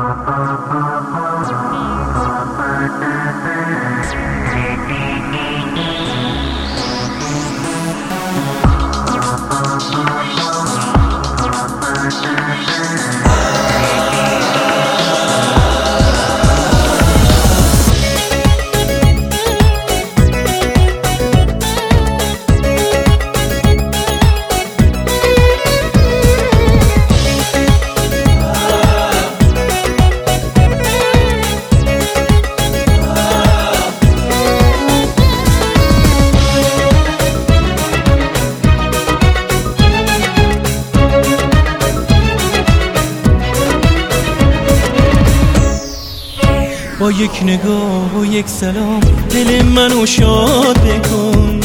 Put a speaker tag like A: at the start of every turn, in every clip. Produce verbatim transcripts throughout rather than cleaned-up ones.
A: با یک نگاه و یک سلام دل منو شاد بکن.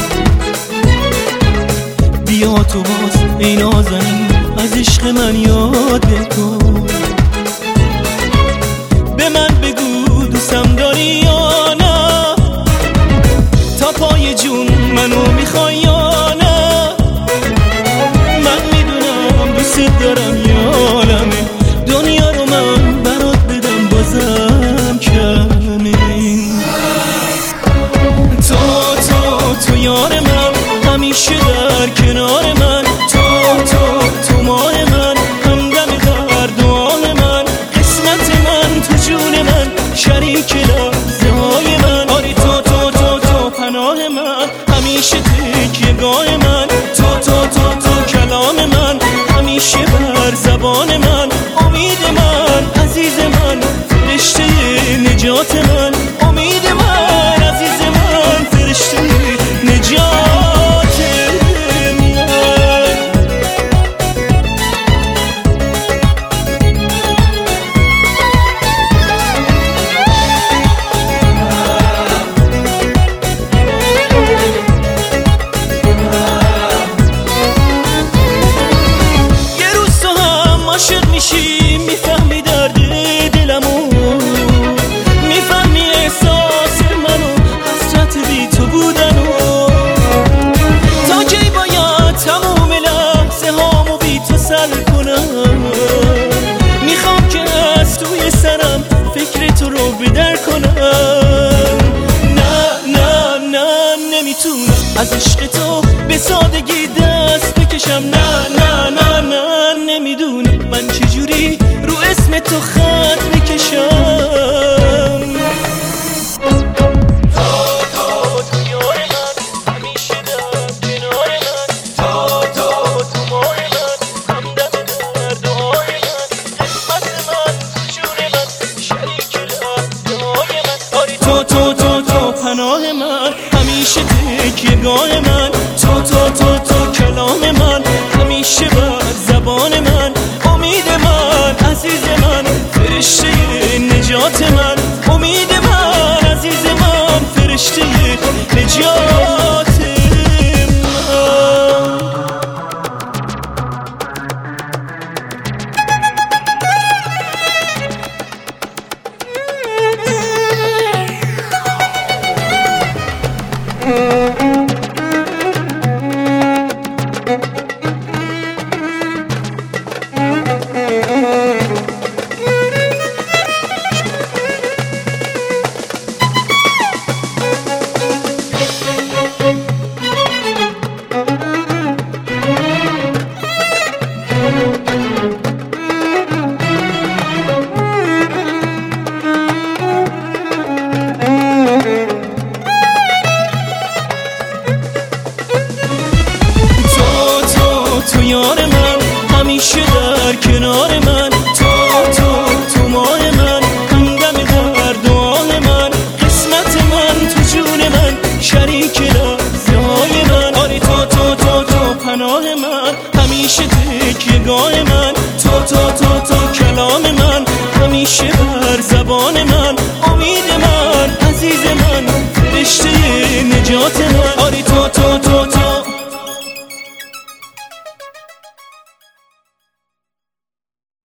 A: بیا تو باز ای نازنین از عشق من یاد بکن. به من بگو دوستم داری یا نه، تا پای جون منو میخوای یا نه. من میدونم دوست دارم یا عالمه، دنیا رو من برات بدم بازم کمه. تو تو تو یار من همیشه در کنار من، تو تو تو ماه من همدم درد و آه من، قسمت من تو جون من شریک لحظه های من. آری تو تو تو تو پناه من همیشه تکیه‌گاه من، تو تو تو تو کلام من همیشه بر زبان من. امید من عزیز من فرشته نجات من، امید من عزیز من فرشته نجات من. یه روز تو هم عاشق میشی، میفهمی درد دلمو، میفهمی احساس منو، حسرت بی تو بودنو. تا کی باید تموم لحظه هامو بی تو سر کنم؟ میخوام که از توی سرم فکر تو رو بدر کنم. نه نه نه نمیتونم از عشق تو به سادگی دست بکشم. نه نه نه نه نمیدونی من چجوری رو اسم تو خط میکشم. تو تو تو تو پناه من همیشه تکیه‌گاه من، تو تو تو تو کلام من همیشه بر زبان من. امید من عزیز من فرشته نجات من، امید من عزیز من فرشته نجات من. تو یار من همیشه در کنار من، تو تو تو ماه من همدم درد و آه من، قسمت من تو جون من شریک لحظه های من. آری تو تو تو تو پناه من همیشه تکیه‌گاه من، تو تو تو تو کلام من همیشه بر زبان من. امید من عزیز من فرشته نجات من. آری تو تو تو تو